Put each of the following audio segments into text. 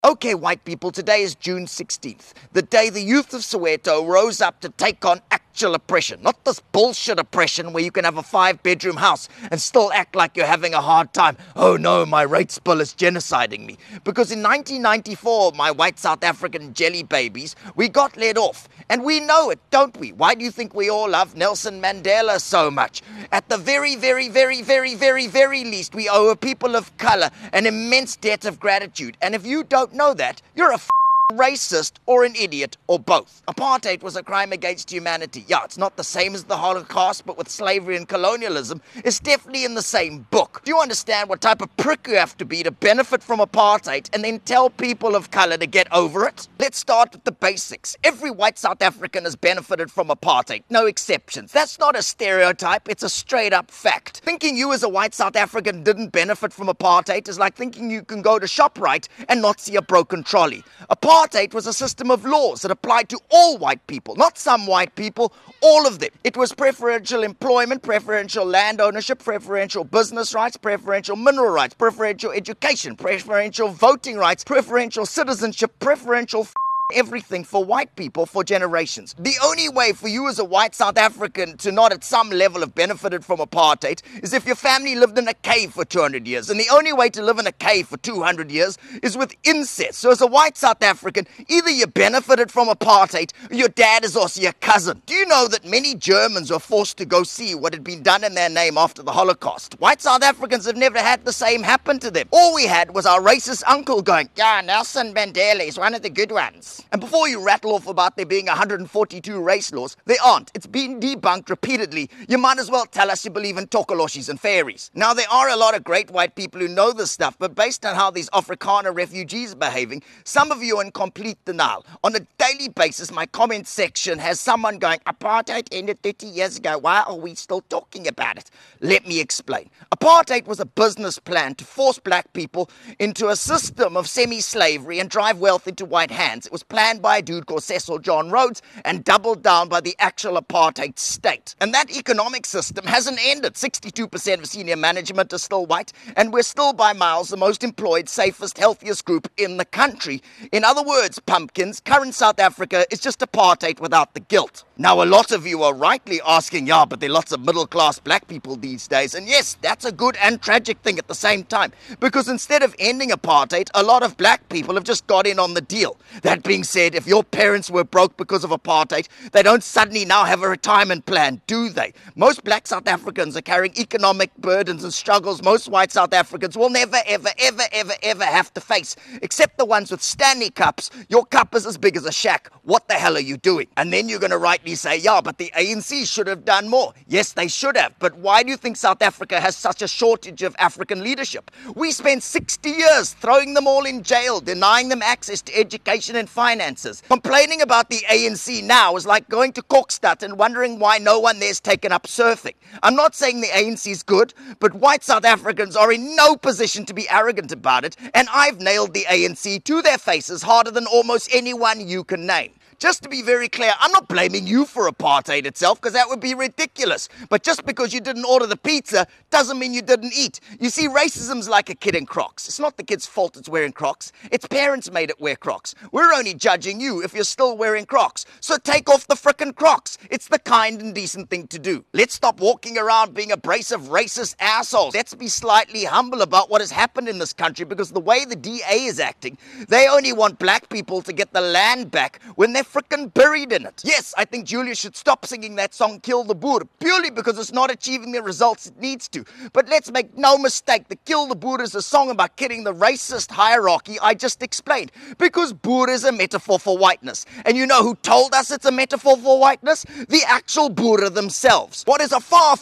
Okay, white people, today is June 16th, the day the youth of Soweto rose up to take on actual oppression. Not this bullshit oppression where you can have a 5-bedroom house and still act like you're having a hard time. Oh no, my rates bill is genociding me. Because in 1994, my white South African jelly babies, we got let off. And we know it, don't we? Why do you think we all love Nelson Mandela so much? At the very least, we owe a people of color an immense debt of gratitude. And if you don't know that, you're a racist or an idiot or both. Apartheid was a crime against humanity. Yeah, it's not the same as the Holocaust, but with slavery and colonialism, it's definitely in the same book. Do you understand what type of prick you have to be to benefit from apartheid and then tell people of color to get over it? Let's start with the basics. Every white South African has benefited from apartheid, no exceptions. That's not a stereotype, it's a straight up fact. Thinking you as a white South African didn't benefit from apartheid is like thinking you can go to ShopRite and not see a broken trolley. Apartheid was a system of laws that applied to all white people, not some white people, all of them. It was preferential employment, preferential land ownership, preferential business rights, preferential mineral rights, preferential education, preferential voting rights, preferential citizenship, preferential everything for white people for generations. The only way for you as a white South African to not at some level have benefited from apartheid is if your family lived in a cave for 200 years. And the only way to live in a cave for 200 years is with incest. So as a white South African, either you benefited from apartheid or your dad is also your cousin. Do you know that many Germans were forced to go see what had been done in their name after the Holocaust? White South Africans have never had the same happen to them. All we had was our racist uncle going, yeah, Nelson Mandela is one of the good ones. And before you rattle off about there being 142 race laws, there aren't. It's been debunked repeatedly. You might as well tell us you believe in tokoloshis and fairies. Now, there are a lot of great white people who know this stuff, but based on how these Afrikaner refugees are behaving, some of you are in complete denial. On a daily basis, my comment section has someone going, apartheid ended 30 years ago. Why are we still talking about it? Let me explain. Apartheid was a business plan to force black people into a system of semi-slavery and drive wealth into white hands. It was planned by a dude called Cecil John Rhodes and doubled down by the actual apartheid state. And that economic system hasn't ended. 62% of senior management is still white, and we're still by miles the most employed, safest, healthiest group in the country. In other words, pumpkins, current South Africa is just apartheid without the guilt. Now, a lot of you are rightly asking, yeah, but there are lots of middle-class black people these days. And yes, that's a good and tragic thing at the same time. Because instead of ending apartheid, a lot of black people have just got in on the deal. That being said, if your parents were broke because of apartheid, they don't suddenly now have a retirement plan, do they? Most black South Africans are carrying economic burdens and struggles most white South Africans will never, ever have to face. Except the ones with Stanley Cups. Your cup is as big as a shack. What the hell are you doing? And then you're going to rightly say, yeah, but the ANC should have done more. Yes, they should have. But why do you think South Africa has such a shortage of African leadership? We spent 60 years throwing them all in jail, denying them access to education and finances. Complaining about the ANC now is like going to Kokstad and wondering why no one there's taken up surfing. I'm not saying the ANC is good, but white South Africans are in no position to be arrogant about it, and I've nailed the ANC to their faces harder than almost anyone you can name. Just to be very clear, I'm not blaming you for apartheid itself, because that would be ridiculous. But just because you didn't order the pizza doesn't mean you didn't eat. You see, racism's like a kid in Crocs. It's not the kid's fault it's wearing Crocs. Its parents made it wear Crocs. We're only judging you if you're still wearing Crocs. So take off the frickin' Crocs. It's the kind and decent thing to do. Let's stop walking around being abrasive, racist assholes. Let's be slightly humble about what has happened in this country, because the way the DA is acting, they only want black people to get the land back when they're frickin' buried in it. Yes, I think Julia should stop singing that song Kill the Boer, purely because it's not achieving the results it needs to. But let's make no mistake, the Kill the Boer is a song about killing the racist hierarchy I just explained, because Boer is a metaphor for whiteness. And you know who told us it's a metaphor for whiteness? The actual Boer themselves. What is a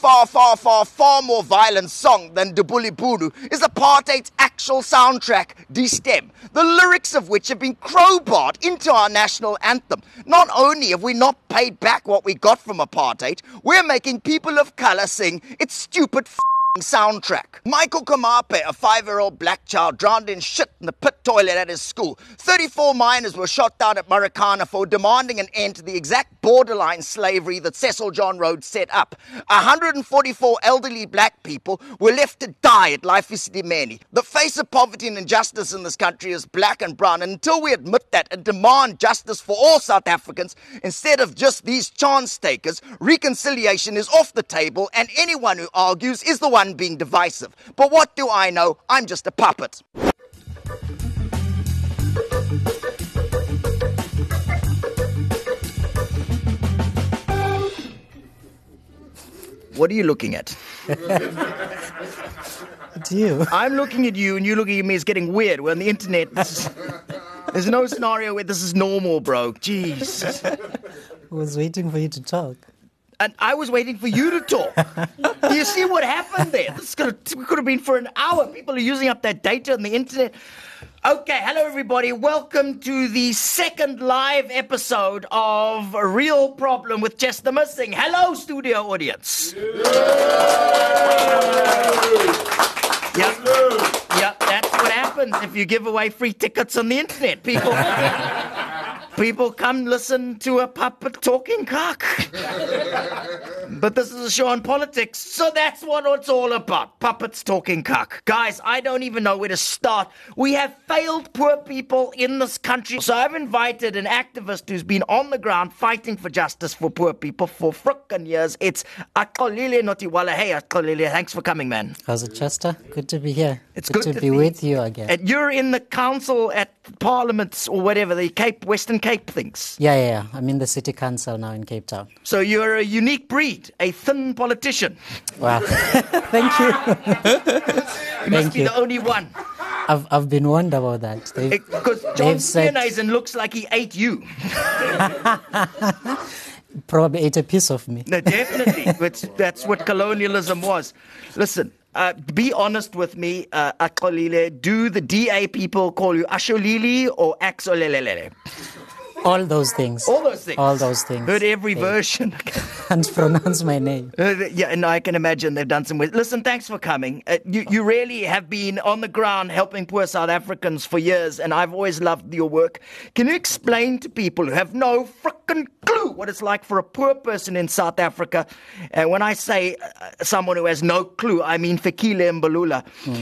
far more violent song than Dubuli Buru is apartheid's actual soundtrack, Die Stem, the lyrics of which have been crowbarred into our national anthem. Not only have we not paid back what we got from apartheid, we're making people of color sing, it's stupid soundtrack. Michael Kamape, a 5-year-old black child, drowned in shit in the pit toilet at his school. 34 miners were shot down at Marikana for demanding an end to the exact borderline slavery that Cecil John Rhodes set up. 144 elderly black people were left to die at Life Isidimeni. The face of poverty and injustice in this country is black and brown, and until we admit that and demand justice for all South Africans instead of just these chance takers, reconciliation is off the table, and anyone who argues is the one being divisive. But what do I know? I'm just a puppet. What are you looking at? It's you. I'm looking at you and you looking at me. It's getting weird. We're on the internet. There's no scenario where this is normal, bro. Jeez. I was waiting for you to talk. And I was waiting for you to talk. Do you see what happened there? We could have been for an hour. People are using up their data on the internet. Okay, hello everybody. Welcome to the second live episode of A Real Problem with Chester Missing. Hello, studio audience. Yep, that's what happens if you give away free tickets on the internet. People come listen to a puppet talking cock. But this is a show on politics, so that's what it's all about. Puppets talking cock. Guys, I don't even know where to start. We have failed poor people in this country. So I've invited an activist who's been on the ground fighting for justice for poor people for frickin' years. It's Axolile Notiwala. Hey, Axolile, thanks for coming, man. How's it, Chester? Good to be here. It's good to be with you again. And you're in the council at Parliament or whatever, the Western Cape things. Yeah. I'm in the city council now in Cape Town. So you're a unique breed, a thin politician. Wow. Thank you. You must be the only one. I've been wondering about that. Because John Steenhuisen looks like he ate you. Probably ate a piece of me. No, definitely. That's what colonialism was. Listen, be honest with me, Axolile. Do the DA people call you Asholili or Axolelelele? All those things. All those things. All those things. Heard every version. Can't pronounce my name. Yeah, and I can imagine they've done some. Listen, thanks for coming. You really have been on the ground helping poor South Africans for years, and I've always loved your work. Can you explain to people who have no frickin' clue what it's like for a poor person in South Africa? And when I say someone who has no clue, I mean Fikile Mbalula.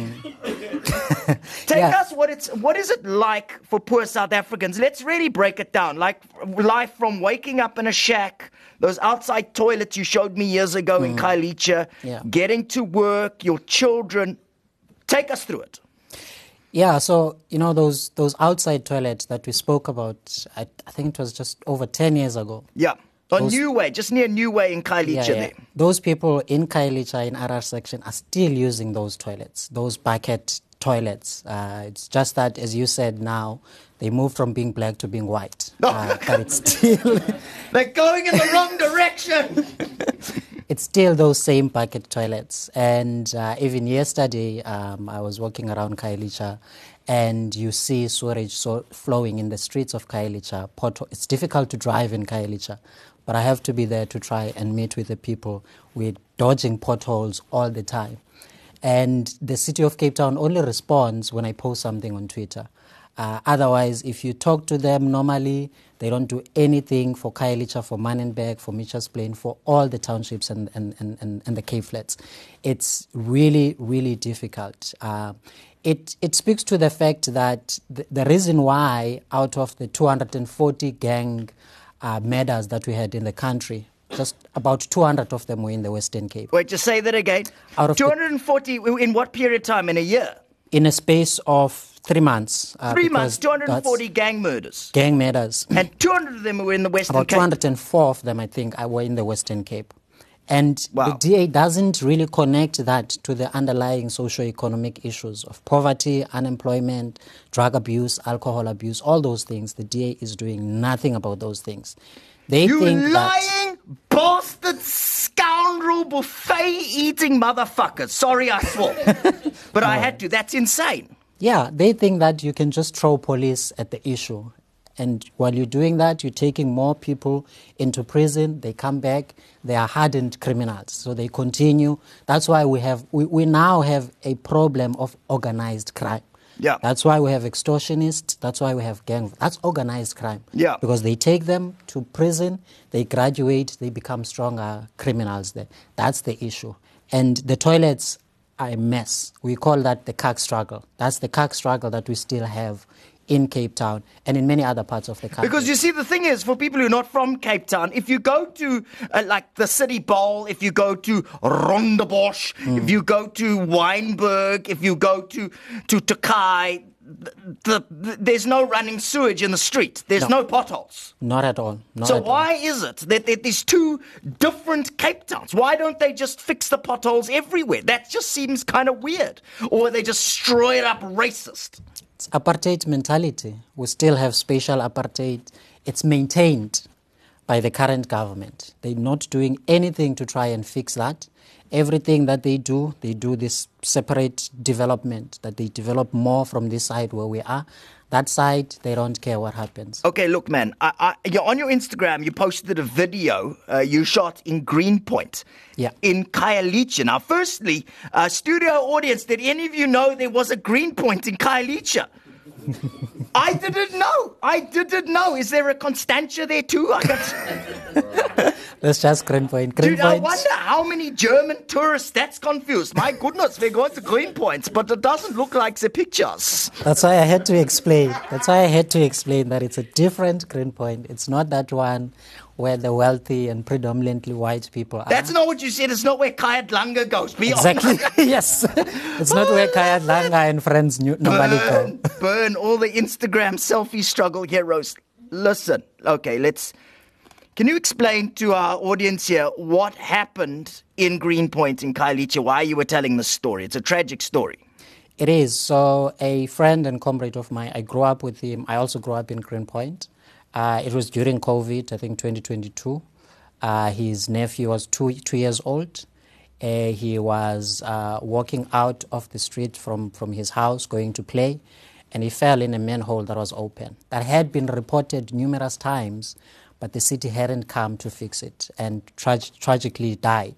Take us what is it like for poor South Africans? Let's really break it down. Like life from waking up in a shack, those outside toilets you showed me years ago in Khayelitsha, getting to work, your children. Take us through it. Yeah, so, those outside toilets that we spoke about, I think it was just over 10 years ago. Yeah, on New Way, just near New Way in Khayelitsha there. Those people in Khayelitsha, in RR section, are still using those toilets, those bucket toilets. It's just that, as you said now, they moved from being black to being white. But it's still... They're going in the wrong direction! It's still those same bucket toilets. And even yesterday, I was walking around Khayelitsha, and you see sewage flowing in the streets of Khayelitsha. It's difficult to drive in Khayelitsha, but I have to be there to try and meet with the people. We're dodging potholes all the time. And the city of Cape Town only responds when I post something on Twitter. Otherwise, if you talk to them normally, they don't do anything for Khayelitsha, for Manenberg, for Mitchells Plain, for all the townships and the Cape Flats. It's really, really difficult. It speaks to the fact that the reason why out of the 240 gang murders that we had in the country, just about 200 of them were in the Western Cape. Wait, just say that again. Out of 240, in what period of time? In a year? In a space of 3 months. 3 months, 240 gang murders. Gang murders. And 200 of them were in the Western Cape. Cape? About 204 of them, I think, were in the Western Cape. And wow. The DA doesn't really connect that to the underlying socio-economic issues of poverty, unemployment, drug abuse, alcohol abuse, all those things. The DA is doing nothing about those things. You lying, bastard, scoundrel, buffet-eating motherfuckers. Sorry I swore. But I had to. That's insane. Yeah, they think that you can just throw police at the issue. And while you're doing that, you're taking more people into prison. They come back. They are hardened criminals. So they continue. That's why we now have a problem of organized crime. Yeah. That's why we have extortionists. That's why we have gang. That's organized crime. Yeah. Because they take them to prison, they graduate, they become stronger criminals there. That's the issue. And the toilets are a mess. We call that the Kak struggle. That's the Kak struggle that we still have in Cape Town and in many other parts of the country. Because you see, the thing is, for people who are not from Cape Town, if you go to like the City Bowl, if you go to Rondebosch, if you go to Wynberg, if you go to Tokai, there's no running sewage in the street. There's no potholes. Not at all. Not So at all. why is it that there's two different Cape Towns? Why don't they just fix the potholes everywhere? That just seems kind of weird. Or they just straight up racist. It's apartheid mentality. We still have spatial apartheid. It's maintained by the current government. They're not doing anything to try and fix that. Everything that they do this separate development, that they develop more from this side where we are. That side, they don't care what happens. Okay, look, man, you're on your Instagram, you posted a video you shot in Greenpoint in Khayelitsha. Now, firstly, studio audience, did any of you know there was a Greenpoint in Khayelitsha? I didn't know. Is there a Constantia there too? That's just Greenpoint. Dude, I wonder how many German tourists that's confused. My goodness, we're going to Greenpoint, but it doesn't look like the pictures. That's why I had to explain. That it's a different Greenpoint. It's not that one where the wealthy and predominantly white people are. That's not what you said. It's not where Kayat Langa goes. Be exactly. Yes. It's not where Kayat Langa and friends normally go. Burn all the Instagram selfie struggle heroes. Listen, okay, can you explain to our audience here what happened in Greenpoint in Khayelitsha, why you were telling this story? It's a tragic story. It is. So a friend and comrade of mine, I grew up with him. I also grew up in Greenpoint. It was during COVID, I think 2022. His nephew was two years old. He was walking out of the street from his house, going to play, and he fell in a manhole that was open. That had been reported numerous times, but the city hadn't come to fix it, and tragically died.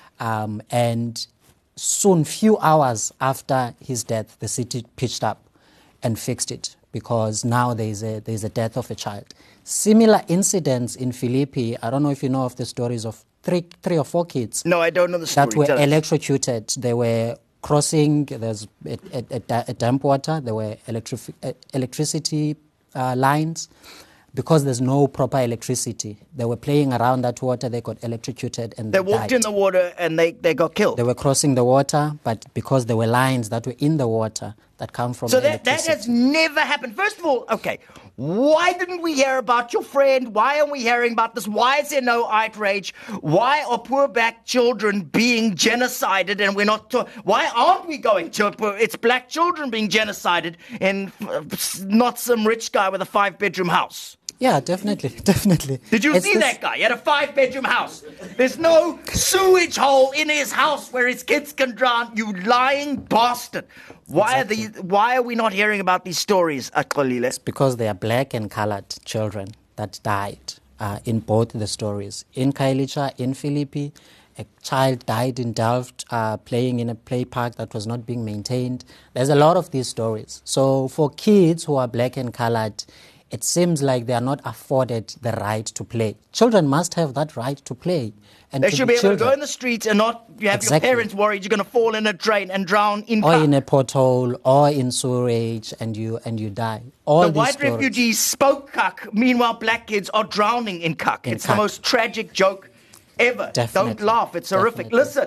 And soon, few hours after his death, the city pitched up and fixed it, because now there's a death of a child. Similar incidents in Philippi, I don't know if you know of the stories of three or four kids. No, I don't know the story. That were electrocuted. They were crossing, there's a damp water, there were electricity lines. Because there's no proper electricity, they were playing around that water, they got electrocuted and they walked died. in the water and they got killed. They were crossing the water, but because there were lines that were in the water that come from that has never happened. First of all, okay, why didn't we hear about your friend? Why aren't we hearing about this? Why is there no outrage? Why are poor black children being genocided and we're not... Why aren't we going to... It's black children being genocided and not some rich guy with a 5-bedroom house. Yeah, definitely. Did you see that guy? He had a 5-bedroom house. There's no sewage hole in his house where his kids can drown. You lying bastard. Why are we not hearing about these stories, Xolile? It's because they are black and colored children that died in both the stories. In Khayelitsha, in Philippi, a child died in Delft playing in a play park that was not being maintained. There's a lot of these stories. So for kids who are black and colored, it seems like they are not afforded the right to play. Children must have that right to play. And they should be able to go in the streets and not have your parents worried you're going to fall in a drain and drown in or in a pothole or in sewage and you die. All the white refugees spoke Kak. Meanwhile, black kids are drowning in Kak. It's the most tragic joke ever. Definitely. Don't laugh. It's horrific. Listen.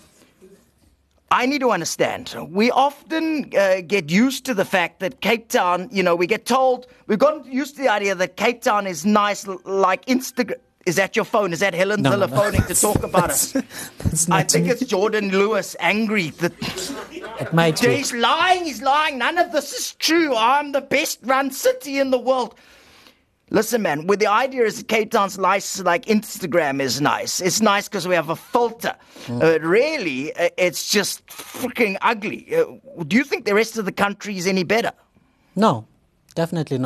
I need to understand. We often get used to the fact that Cape Town, we've gotten used to the idea that Cape Town is nice like Instagram. Is that your phone? Is that Helen Ziller phoning to talk about it? I think it's Jordan Lewis angry. It might be. He's lying. None of this is true. I'm the best run city in the world. Listen, man, the idea is that Cape Town's nice like Instagram is nice. It's nice because we have a filter. Really, it's just freaking ugly. Do you think the rest of the country is any better? No, definitely not.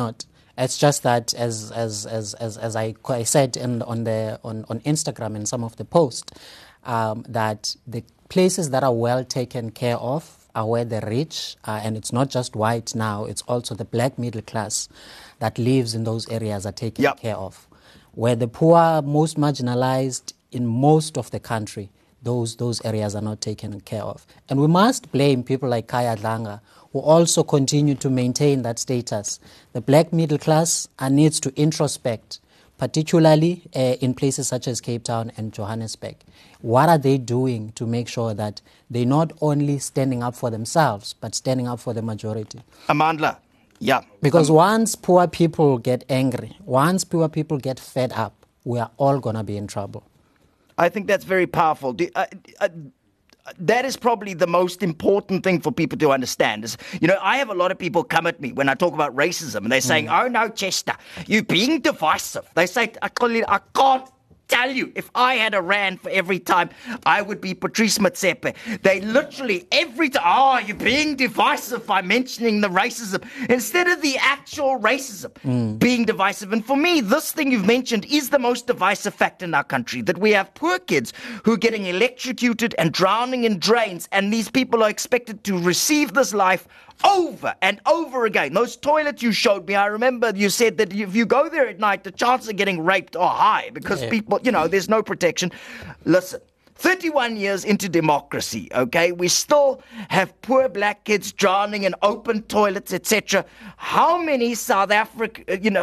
It's just that, as I said on Instagram in some of the posts, that the places that are well taken care of are where the rich, and it's not just white now, it's also the black middle class that lives in those areas are taken care of. Where the poor, most marginalized in most of the country, those areas are not taken care of. And we must blame people like Khaya Dlanga, who also continue to maintain that status. The black middle class needs to introspect, particularly in places such as Cape Town and Johannesburg. What are they doing to make sure that they're not only standing up for themselves, but standing up for the majority? Amandla, yeah. Because once poor people get angry, once poor people get fed up, we are all going to be in trouble. I think that's very powerful. That is probably the most important thing for people to understand. Is, I have a lot of people come at me when I talk about racism, and they're saying, oh no, Chester, you're being divisive. They say, I can't tell you, if I had a rand for every time, I would be Patrice Motsepe. They literally, every time, you're being divisive by mentioning the racism, instead of the actual racism being divisive. And for me, this thing you've mentioned is the most divisive fact in our country, that we have poor kids who are getting electrocuted and drowning in drains, and these people are expected to receive this life over and over again. Those toilets you showed me, I remember you said that if you go there at night, the chances of getting raped are high because people, there's no protection. Listen, 31 years into democracy, okay, we still have poor black kids drowning in open toilets, etc. How many South Africans,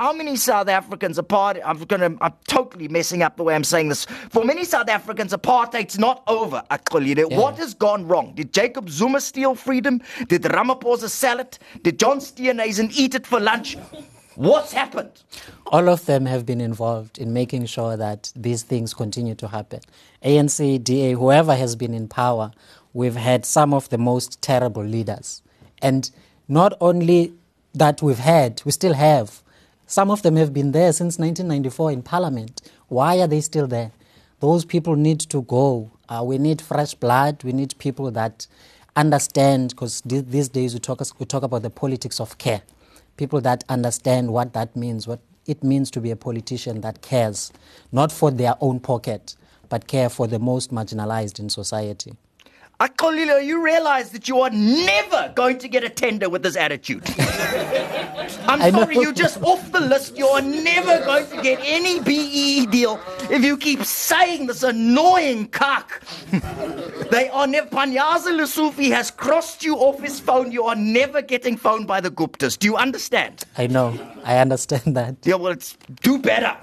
I'm totally messing up the way I'm saying this. For many South Africans, apartheid's not over, Akholile. What has gone wrong? Did Jacob Zuma steal freedom? Did Ramaphosa sell it? Did John Steenhuisen eat it for lunch? What's happened? All of them have been involved in making sure that these things continue to happen. ANC, DA, whoever has been in power, we've had some of the most terrible leaders. And not only that we still have. Some of them have been there since 1994 in Parliament. Why are they still there? Those people need to go. We need fresh blood. We need people that understand, because these days we talk about the politics of care. People that understand what that means, what it means to be a politician that cares, not for their own pocket, but care for the most marginalized in society. Akholile, you realize that you are never going to get a tender with this attitude. I'm sorry, you're just off the list. You are never going to get any BEE deal if you keep saying this annoying cock. They are never. Panyaza Lesufi has crossed you off his phone. You are never getting phoned by the Guptas. Do you understand? I know. I understand that. Yeah, well, do better.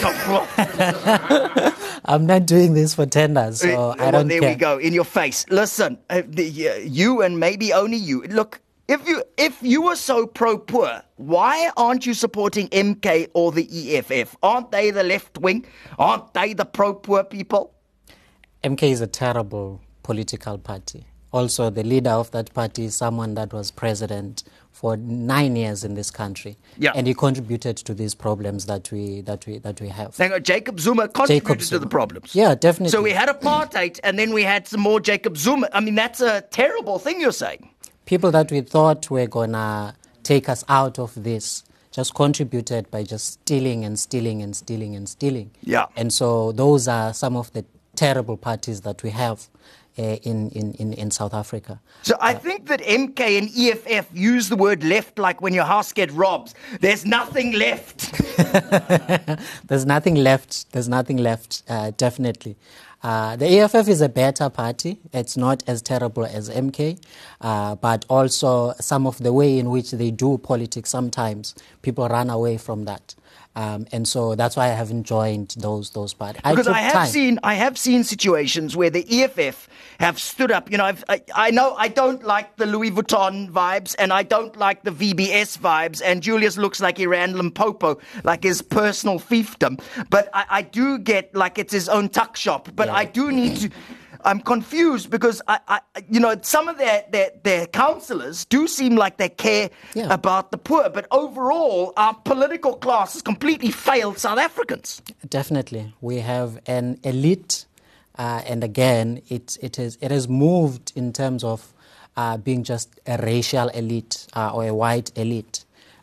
I'm not doing this for tenders, so I don't care. There we go, in your face. Listen, you and maybe only you. Look, if you were so pro-poor, why aren't you supporting MK or the EFF? Aren't they the left wing? Aren't they the pro-poor people? MK is a terrible political party. Also, the leader of that party is someone that was president for 9 years in this country, and he contributed to these problems that we have. Hang on, Jacob Zuma contributed to the problems. Yeah, definitely. So we had apartheid, and then we had some more Jacob Zuma. I mean, that's a terrible thing you're saying. People that we thought were gonna take us out of this just contributed by just stealing and stealing and stealing and stealing. Yeah. And so those are some of the terrible parties that we have in South Africa. So I think that MK and EFF use the word left like when your house gets robbed. There's nothing left. There's nothing left. There's nothing left, definitely. The EFF is a better party. It's not as terrible as MK, but also some of the way in which they do politics, sometimes people run away from that. And so that's why I haven't joined those parties. Because I have seen situations where the EFF have stood up. You know, I know I don't like the Louis Vuitton vibes, and I don't like the VBS vibes. And Julius looks like he ran Limpopo, like his personal fiefdom. But I do get like it's his own tuck shop. But I do need to. I'm confused because some of their councillors do seem like they care about the poor, but overall our political class has completely failed South Africans. Definitely, we have an elite, and again, it has moved in terms of being just a racial elite or a white elite.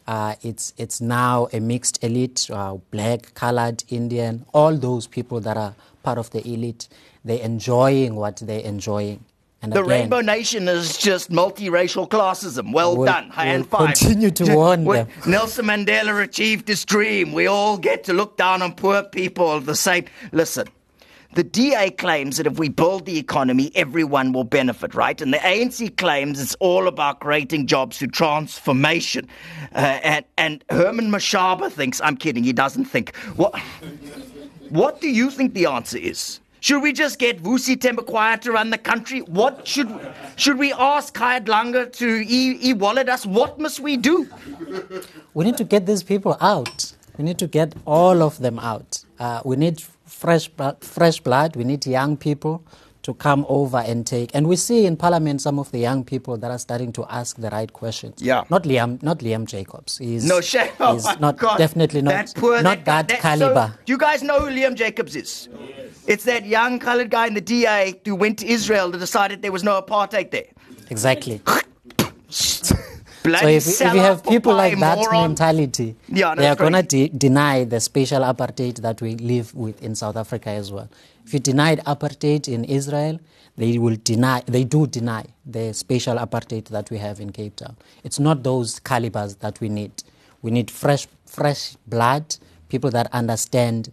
It's now a mixed elite, black, colored, Indian, all those people that are part of the elite. They're enjoying what they're enjoying. And The again, Rainbow Nation is just multiracial classism. Well done. High and we'll five. continue to warn them. Nelson Mandela achieved his dream. We all get to look down on poor people the same. Listen, the DA claims that if we build the economy, everyone will benefit, right? And the ANC claims it's all about creating jobs through transformation. And Herman Mashaba thinks, I'm kidding, he doesn't think. What do you think the answer is? Should we just get Vusi Thembekwayo to run the country? What should we ask Kayat Langa to e-wallet us? What must we do? We need to get these people out. We need to get all of them out. We need fresh blood. We need young people to come over and take. And we see in Parliament some of the young people that are starting to ask the right questions. Yeah. Not Liam Jacobs. He's my God. Definitely not that caliber. So, do you guys know who Liam Jacobs is? It's that young coloured guy in the DA who went to Israel and decided there was no apartheid there. Exactly. So Bloody if you have people like that moron. mentality, Yeah, no, they are it's crazy. going to deny the special apartheid that we live with in South Africa as well. If you denied apartheid in Israel, they do deny the special apartheid that we have in Cape Town. It's not those calibers that we need. We need fresh blood, people that understand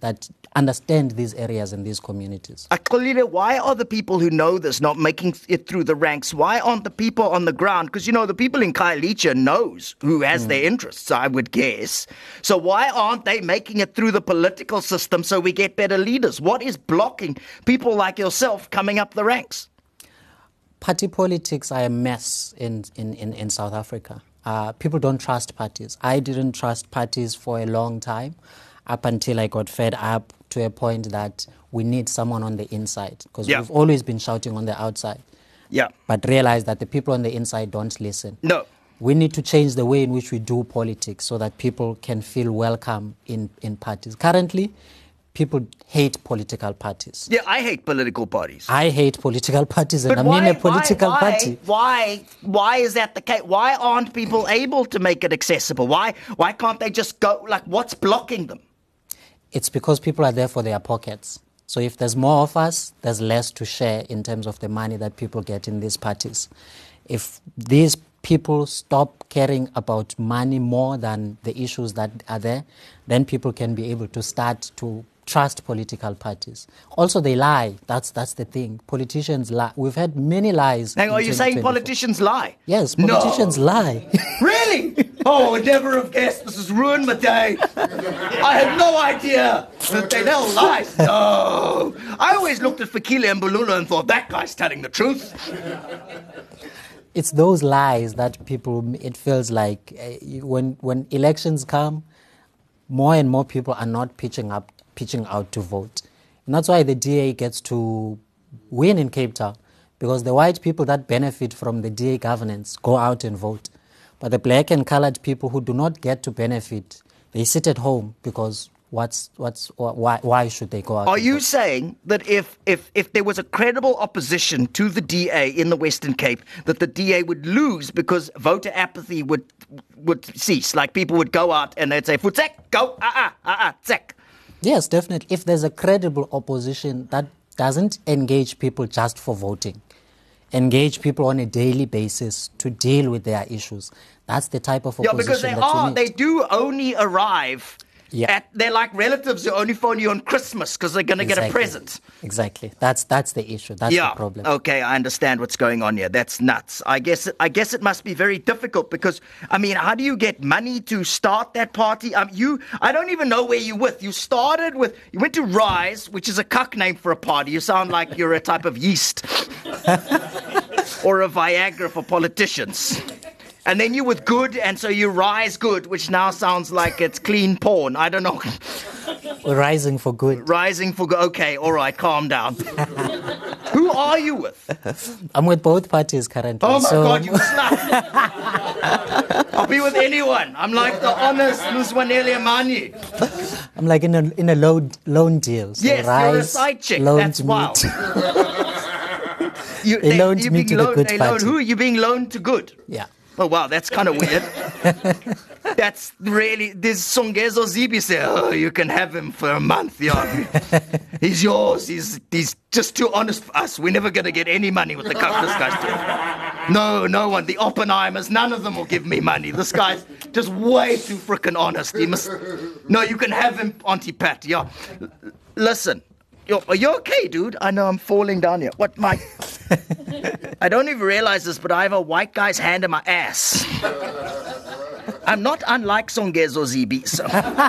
these areas and these communities. Akolile, why are the people who know this not making it through the ranks? Why aren't the people on the ground? Because, the people in Khayelitsha knows who has their interests, I would guess. So why aren't they making it through the political system so we get better leaders? What is blocking people like yourself coming up the ranks? Party politics are a mess in South Africa. People don't trust parties. I didn't trust parties for a long time, up until I got fed up to a point that we need someone on the inside, because we've always been shouting on the outside. Yeah. But realize that the people on the inside don't listen. No. We need to change the way in which we do politics so that people can feel welcome in parties. Currently, people hate political parties. Yeah, I hate political parties. I hate political parties, and I'm in a political party. Why is that the case? Why aren't people able to make it accessible? Why can't they just go? Like, what's blocking them? It's because people are there for their pockets. So if there's more of us, there's less to share in terms of the money that people get in these parties. If these people stop caring about money more than the issues that are there, then people can be able to start to trust political parties. Also, they lie. That's the thing. Politicians lie. We've had many lies. Hang on, are you saying politicians lie? Yes, politicians lie. Really? Oh, I would never have guessed. This has ruined my day. I had no idea that they tell lies. No. I always looked at Fikile Mbulula and thought, that guy's telling the truth. It's those lies that people, it feels like when elections come, more and more people are not pitching out to vote. And that's why the DA gets to win in Cape Town, because the white people that benefit from the DA governance go out and vote. But the black and colored people who do not get to benefit, they sit at home because why should they go out? Are you saying that if there was a credible opposition to the DA in the Western Cape, that the DA would lose because voter apathy would cease? Like, people would go out and they'd say, Futsek, go, tsek. Yes, definitely. If there's a credible opposition that doesn't engage people just for voting, engage people on a daily basis to deal with their issues, that's the type of opposition because they do only arrive. Yeah. They're like relatives who only phone you on Christmas because they're going to get a present. Exactly. That's the issue. That's the problem. Okay, I understand what's going on here. That's nuts. I guess it must be very difficult because, I mean, how do you get money to start that party? I don't even know where you're with. You went to Rise, which is a cuck name for a party. You sound like you're a type of yeast or a Viagra for politicians. And then you with Good, and so you Rise Good, which now sounds like it's clean porn. I don't know. We're rising for good. Rising for good. Okay, all right, calm down. Who are you with? I'm with both parties currently. Oh, my God, you snuck. I'll be with anyone. I'm like the honest Muswanele Amani. I'm like in a loan deal. So yes, Rise, you're a side chick. That's wild. They loaned me to the Good Party. Who? You're being loaned to Good? Yeah. Oh, wow, that's kind of weird. That's really, this Songezo Zibi said, oh, you can have him for a month, yeah. He's yours. He's just too honest for us. We're never going to get any money with the cup this guy's doing. No one. The Oppenheimers, none of them will give me money. This guy's just way too frickin' honest. No, you can have him, Auntie Pat, yeah. Listen. Are you okay, dude? I know I'm falling down here. What, Mike? I don't even realize this, but I have a white guy's hand in my ass. I'm not unlike Songezo Zibi, so...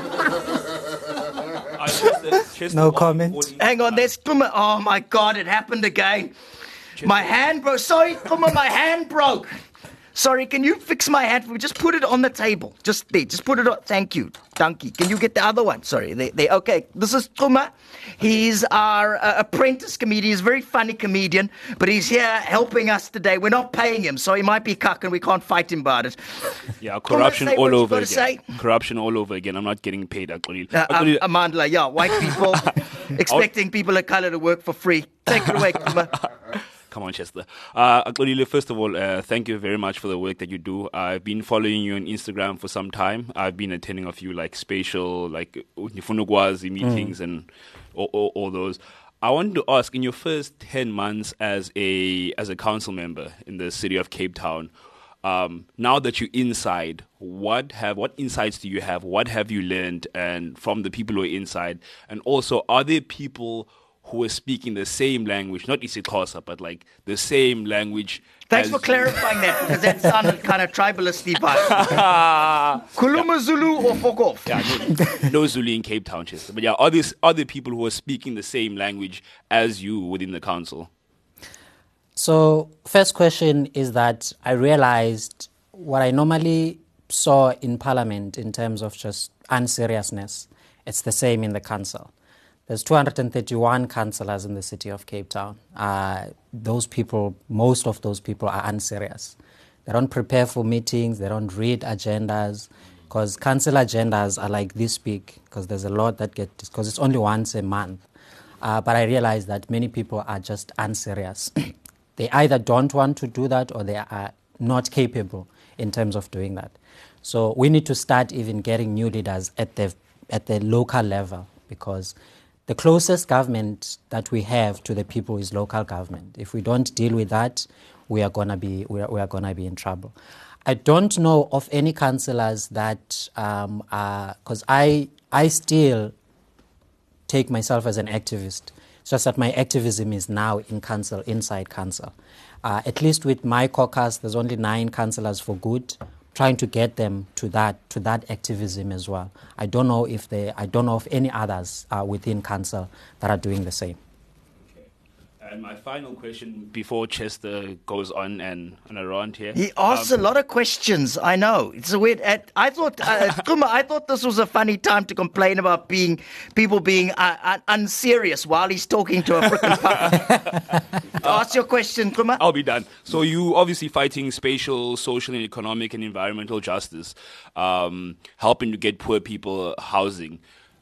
No comment. Hang on, there's... Oh, my God, it happened again. My hand broke. Sorry, my hand broke. Sorry, can you fix my hand? Just put it on the table. Just there. Just put it on. Thank you. Donkey. Can you get the other one? Sorry. Okay. This is Tuma. He's our apprentice comedian. He's a very funny comedian, but he's here helping us today. We're not paying him, so he might be cuck and we can't fight him about it. Yeah, corruption all over again. Corruption all over again. I'm not getting paid, actually. Amandla, yeah, white people expecting people of color to work for free. Take it away, Tuma. Come on, Chester. Akolile, first of all, thank you very much for the work that you do. I've been following you on Instagram for some time. I've been attending a few spatial, Nifunugwazi meetings and all those. I wanted to ask, in your first 10 months as a council member in the city of Cape Town, now that you're inside, what insights do you have? What have you learned and from the people who are inside? And also, are there people who are speaking the same language, not isiXhosa, but the same language? Thanks for clarifying that, because that sounded kind of tribalist-y. Kuluma Zulu or fuck off? Yeah, no Zulu in Cape Town, Chester. But yeah, are there people who are speaking the same language as you within the council? So, first question is that I realized what I normally saw in Parliament in terms of just unseriousness, it's the same in the council. There's 231 councillors in the city of Cape Town. Most of those people are unserious. They don't prepare for meetings, they don't read agendas, because council agendas are like this big, because there's a lot that because it's only once a month. But I realize that many people are just unserious. They either don't want to do that or they are not capable in terms of doing that. So we need to start even getting new leaders at the local level, because the closest government that we have to the people is local government. If we don't deal with that, we are gonna be in trouble. I don't know of any councillors that because I still take myself as an activist. It's just that my activism is now inside council. At least with my caucus, there's only 9 councillors for good, trying to get them to that activism as well. I don't know of any others within council that are doing the same. Okay. And my final question before Chester goes on and around here. He asks a lot of questions. I know it's a weird. I thought this was a funny time to complain about people being unserious while he's talking to a freaking puppet. Ask your question, Kuma. I'll be done. So you obviously fighting spatial, social, and economic and environmental justice, helping to get poor people housing.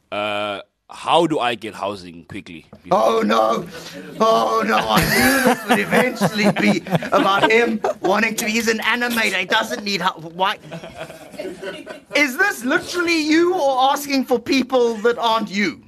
How do I get housing quickly? Oh no! I knew this would eventually be about him wanting to. He's an animator. He doesn't need help. Why? Is this literally you or asking for people that aren't you?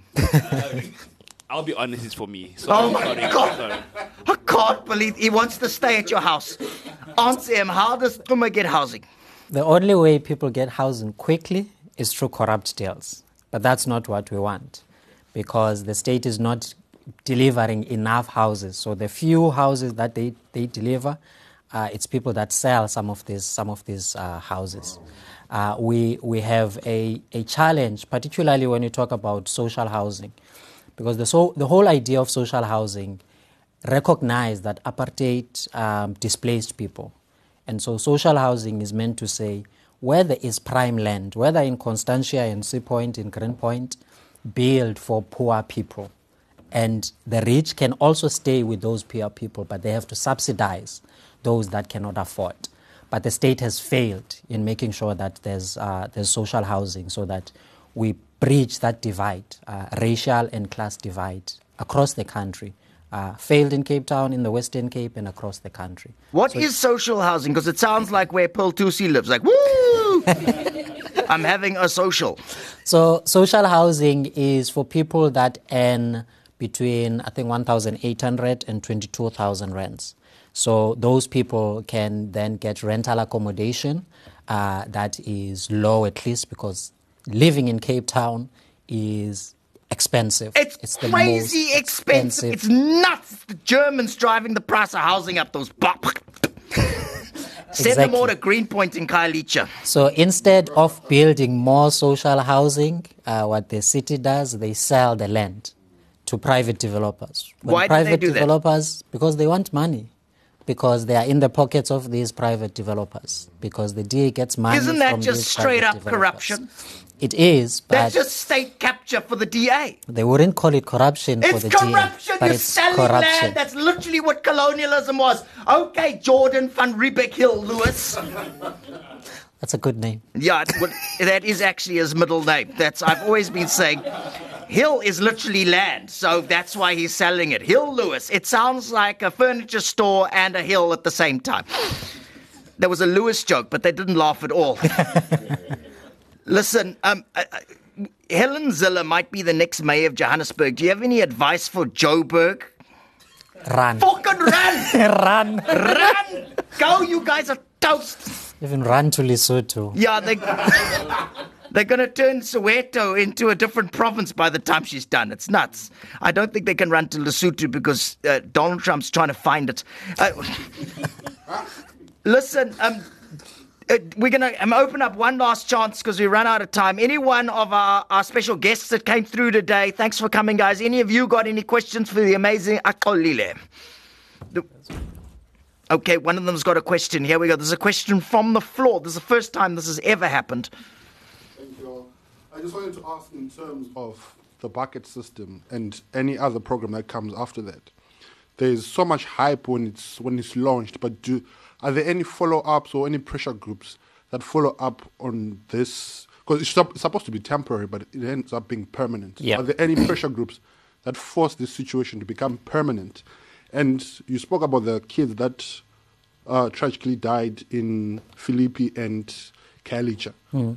I'll be honest, it's for me. Oh my God! Sorry. I can't believe he wants to stay at your house. Answer him. How does Kuma get housing? The only way people get housing quickly is through corrupt deals. But that's not what we want, because the state is not delivering enough houses. So the few houses that they deliver, it's people that sell some of these houses. We have a challenge, particularly when you talk about social housing, because the whole idea of social housing recognized that apartheid displaced people. And so social housing is meant to say, where there is prime land, whether in Constantia, in Sea Point, in Greenpoint, build for poor people. And the rich can also stay with those poor people, but they have to subsidize those that cannot afford. But the state has failed in making sure that there's social housing, so that we bridge that divide, racial and class divide across the country. Failed in Cape Town, in the Western Cape, and across the country. What is social housing? Because it sounds like where Pearl Tusi lives. Like, woo! I'm having a social. So social housing is for people that earn between, I think, 1,800 and 22,000 rands. So those people can then get rental accommodation that is low, at least, because living in Cape Town is expensive. It's the crazy most expensive. It's nuts. The Germans driving the price of housing up those. Send them all to Greenpoint in Khayelitsha. So instead of building more social housing, what the city does, they sell the land to private developers. Why do they do that? Developers, because they want money. Because they are in the pockets of these private developers. Because the DA gets money Isn't that from just these straight up private developers. corruption? It is, but That's just state capture for the DA. they wouldn't call it corruption for It's the corruption. DA. But You're it's selling corruption. land. That's literally what colonialism was. Okay, Jordan van Riebeck Hill Lewis. That's a good name. Yeah, that is actually his middle name. I've always been saying. Hill is literally land, so that's why he's selling it. Hill Lewis. It sounds like a furniture store and a hill at the same time. There was a Lewis joke, but they didn't laugh at all. Listen, Helen Zille might be the next mayor of Johannesburg. Do you have any advice for Joburg? Run. Fucking run! Run. Run! Go, you guys are toast. Even run to Lesotho. Yeah, they're going to turn Soweto into a different province by the time she's done. It's nuts. I don't think they can run to Lesotho because Donald Trump's trying to find it. Listen, we're going to open up one last chance because we ran out of time. Any one of our special guests that came through today, thanks for coming, guys. Any of you got any questions for the amazing Axolile? Okay, one of them's got a question. Here we go. There's a question from the floor. This is the first time this has ever happened. Thank you all. I just wanted to ask in terms of the bucket system and any other program that comes after that. There's so much hype when it's launched, but are there any follow-ups or any pressure groups that follow up on this? Because it's supposed to be temporary, but it ends up being permanent. Yeah. Are there any pressure groups that force this situation to become permanent? And you spoke about the kids that tragically died in Philippi and Khayelitsha.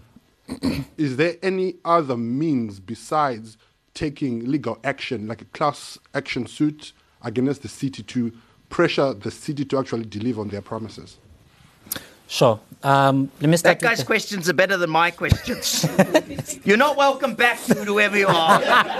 Is there any other means besides taking legal action, like a class action suit against the city to pressure the city to actually deliver on their promises? Sure. Let me start. That guy's questions are better than my questions. You're not welcome back, dude, whoever you are.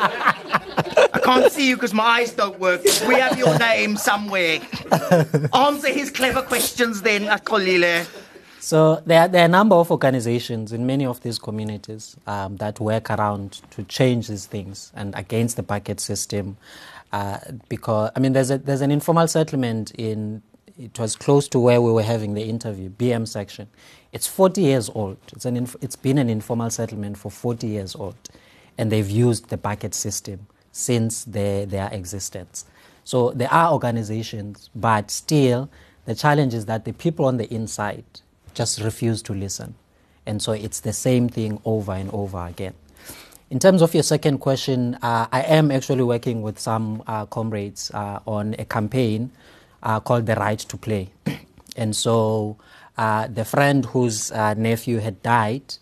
I can't see you because my eyes don't work. We have your name somewhere. Answer his clever questions then, Axolile. So there are a number of organizations in many of these communities that work around to change these things and against the bucket system. Because, I mean, there's an informal settlement it was close to where we were having the interview, BM section. It's 40 years old. It's been an informal settlement for 40 years old. And they've used the bucket system since their existence. So there are organizations, but still the challenge is that the people on the inside just refuse to listen. And so it's the same thing over and over again. In terms of your second question, I am actually working with some comrades on a campaign called The Right to Play. And so the friend whose nephew had died,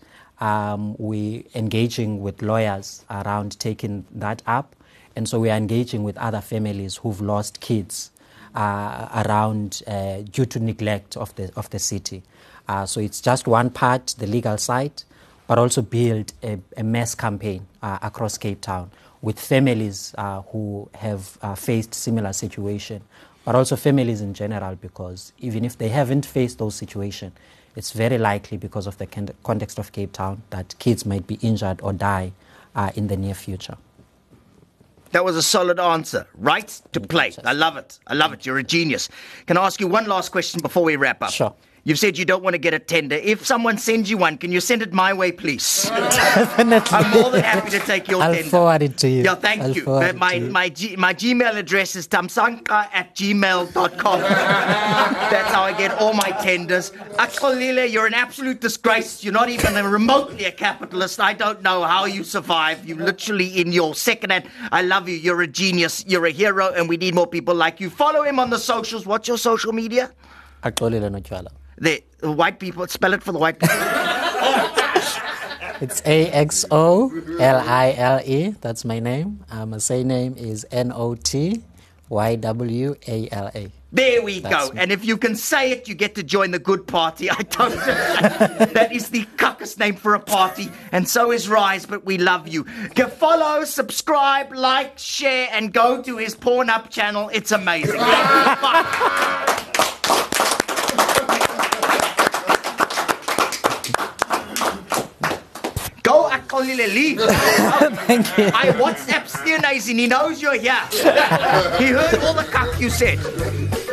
we engaging with lawyers around taking that up. And so we are engaging with other families who've lost kids around due to neglect of the city. So it's just one part, the legal side, but also build a mass campaign across Cape Town with families who have faced similar situation, but also families in general, because even if they haven't faced those situations, it's very likely because of the context of Cape Town that kids might be injured or die in the near future. That was a solid answer. Right to play. I love it. I love it. You're a genius. Can I ask you one last question before we wrap up? Sure. You've said you don't want to get a tender. If someone sends you one, can you send it my way, please? Definitely. I'm more than happy to take your tender. I'll forward it to you. Yeah, thank you. My Gmail address is tamsanka@gmail.com. That's how I get all my tenders. Axolile, you're an absolute disgrace. You're not even remotely a capitalist. I don't know how you survive. You're literally in your second hand. I love you. You're a genius. You're a hero, and we need more people like you. Follow him on the socials. What's your social media? Axolile Notywala. The white people, spell it for the white people. It's Axolile. That's my name. My surname is Notywala. There we go. That's me. And if you can say it, you get to join the good party. I don't That is the cuckest name for a party. And so is Rise, but we love you. Go follow, subscribe, like, share, and go to his Pornhub channel. It's amazing. Thank you. Bye. Go, Akolile, leave. Thank you. I WhatsApp Steernazy. He knows you're here. He heard all the cuck you said.